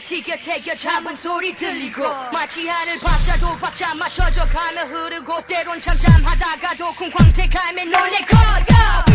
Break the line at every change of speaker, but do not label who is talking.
티격태격 잡은 소리 들리고 마치 하늘 박자도 박자 맞춰져 가며 흐르고 때론 잠잠하다가도 쿵쾅대가며 놀래고